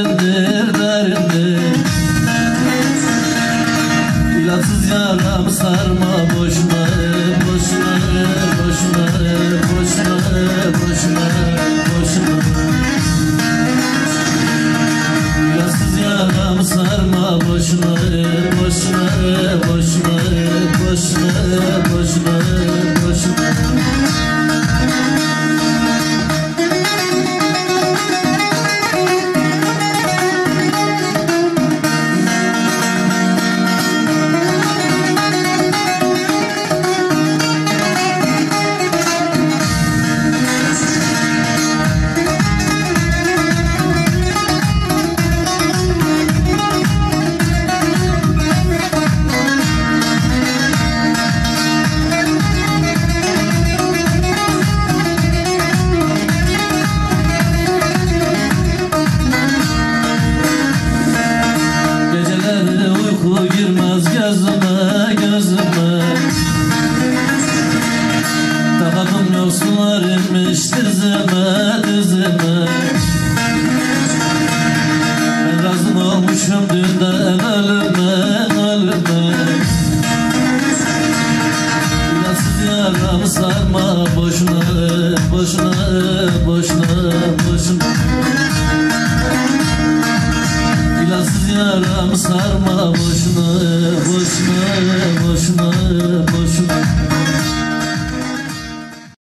derindir, derindir. İlaçsız yaramı sarma boşuna, boşuna, boşuna, boşuna, boşuna, boşuna. İlaçsız yaramı sarma boşuna, boşuna, boşuna, boşuna, boşuna, boşuna. Uyku girmez gözüme, gözüme. Dağdım yoksullar inmiş dizime, dizime. Ben razım olmuşum dünden ölüme, ölüme. İlaçsız yaramı sarma boşuna, boşuna, boşuna, boşuna. İlaçsız yaramı sarma boşuna, boşuna, boşuna, boşuna.